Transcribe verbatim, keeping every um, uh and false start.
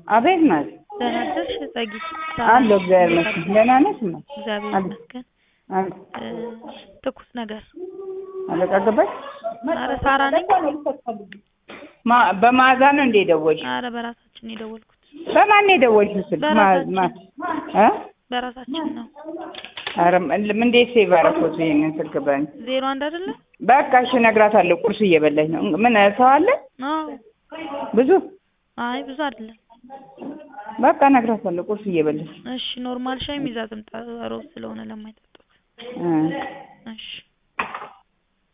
አቤት ናት ደህና አደርሽ ጸጊ? አለሁ እግዚአብሔር ይመስገን። ደህና ነሽ? እግዚአብሔር ይመስገን። አለ ትኩስ ነገር አለቃ ገባሽ? ኧረ ሳራ ነኝ። ማ በማዛ ነው እንደ ደወልሽ? ኧረ በራሳችን የደወልኩት። በማን ነው የደወልሽው? ስልክ ማ ማ እ በራሳችን ነው። ኧረ ምን እንዴት ሴቭ አደረኩት ይሄንን ስልክ ባኝ ዜሮ አንድ አይደለ? በቃ እሺ እነግራታለሁ። ቁርስ እየበላች ነው። ምን ሰው አለ? አዎ ብዙ አይ ብዙ አይደለም። በቃ እነግራታለሁ። ቁርስ እየበላች እሺ ኖርማል ሻይ ይዛ ትምጣ ሮብ ስለሆነ ለማይጠጡት። እ እሺ